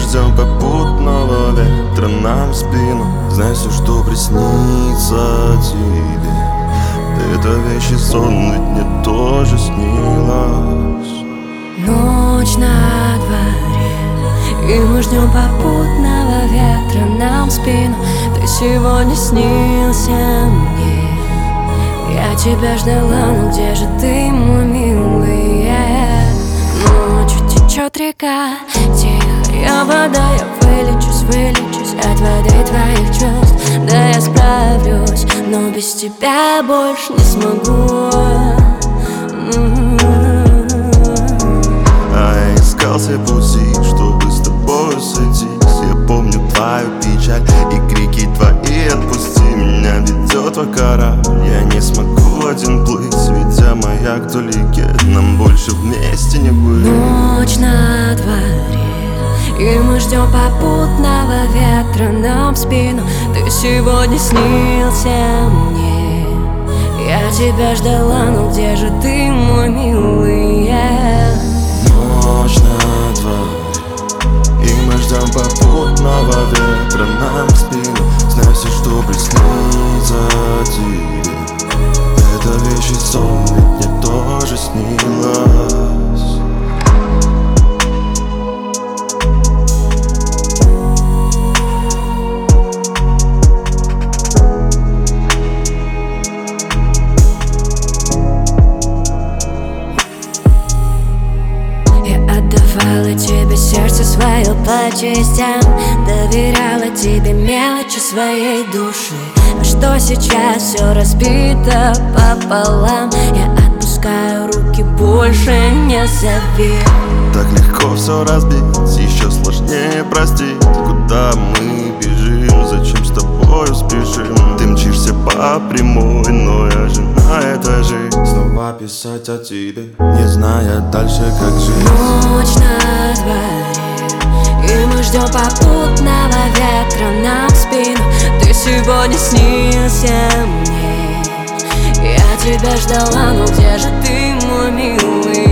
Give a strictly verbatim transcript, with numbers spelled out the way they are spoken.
ждем попутного ветра нам в спину. Знай, все, что приснится тебе, это вещий сон, ведь мне тоже снилось. Ночь на дворе, и мы ждем попутного ветра нам в спину. Ты сегодня снился мне, я тебя ждала, но где же ты, мой милый? yeah. Ночью течет река, тихая вода, я вылечусь, вылечусь от воды твоих чувств. Да, я справлюсь, но без тебя больше не смогу. А я искал все пути, чтобы с тобой сойтись. Я помню твою печаль и крики твои. Отпусти меня, ведет твой корабль. Я не смогу один плыть, ведя маяк вдалеке. Нам больше вместе не быть. Ночь на дворе, и мы ждем попутного ветра нам в спину. Ты сегодня снился мне, я тебя ждала, но где же ты, мой милый? yeah. Ночь на дворе, и мы ждем попутного ветра нам в спину. Знай, все, что приснится тебе, это вещий сон, ведь мне тоже снилось. Отдавала тебе сердце свое по частям, доверяла тебе мелочи своей души. А что сейчас все разбито пополам, я отпускаю руки, больше не зови. Так легко все разбить, еще сложнее простить. Куда мы бежим, зачем с тобою спешим? Ты мчишься по прямой, но я жена этой жизни. Снова писать о тебе, не зная дальше, как жить. Ночь на дворе, и мы ждем попутного ветра нам в спину. Ты сегодня снился мне, я тебя ждала, но где же ты, мой милый?